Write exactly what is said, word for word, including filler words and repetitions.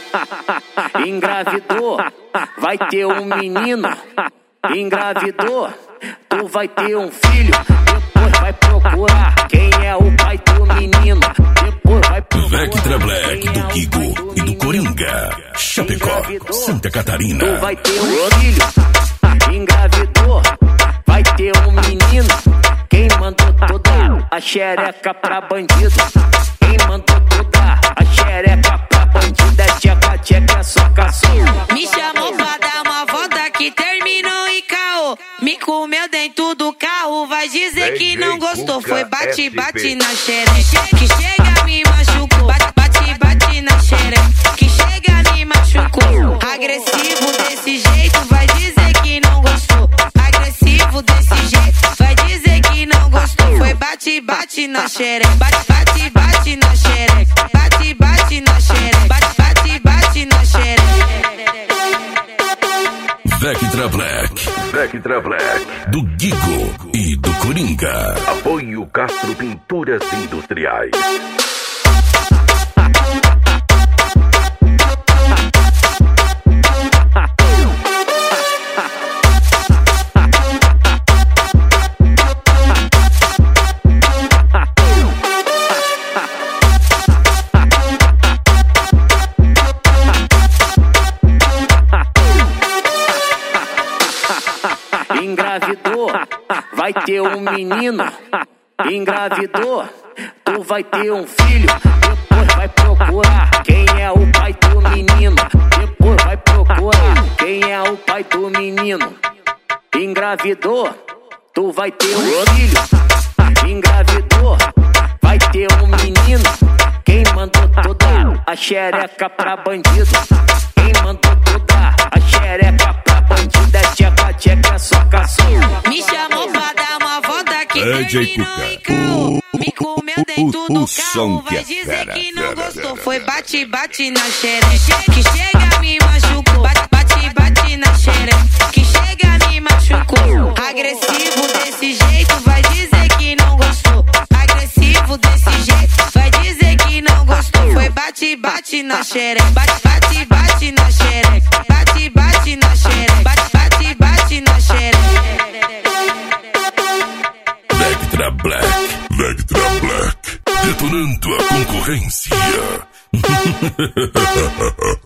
Engravidou, vai ter um menino. Engravidou, tu vai ter um filho. Depois vai procurar quem é o pai do menino. Depois vai procurar Vectra Black do Gigo e do Coringa, Chapecó, Santa Catarina. Tu vai ter um filho. Engravidou, vai ter um menino. Quem mandou toda a xereca pra bandido? Quem mandou toda a xereca pra bandido? É tcheca, tcheca, é soca, soca. Me chamou pra dar uma volta que terminou em caô. Me comeu dentro do carro, vai dizer que não gostou. Foi bate, bate na xereca, que chega me machucou. Bate, bate, bate na xereca, que chega me machucou. Agressivo desse jeito, vai dizer que não gostou. Agressivo desse jeito, vai dizer que não gostou. Foi bate, bate na xereca, bate, bate, bate na xereca, bate, bate na xereca, bate, bate, bate na xereca. Vectra Black, Vectra Black do Gigo e do Coringa. Apoio Castro Pinturas Industriais. Engravidou, vai ter um menino. Engravidou, tu vai ter um filho. Depois vai procurar quem é o pai do menino. Depois vai procurar quem é o pai do menino. Engravidou, tu vai ter um filho. Engravidou, vai ter um menino. Quem mandou toda a xereca pra bandido? Quem mandou toda a xereca pra bandido? É tcheca, tcheca, é soca, soca. Me chamou pra dar uma volta que D J terminou em Cuca. caô. Me comeu dentro do o som carro, que vai é dizer fera, que não fera, gostou. fera, Foi fera. bate, bate na xereca, que chega me machucou. Bate, bate, bate na xereca, que chega me machucou. Agressivo desse jeito, vai dizer que não gostou. Agressivo desse jeito, vai dizer que não gostou. Foi bate, bate na xereca, bate, bate, bate na xereca, bate, bate na xereca, bate, bate, bate na xereca. Vectra Black, Vectra Black, detonando a concorrência.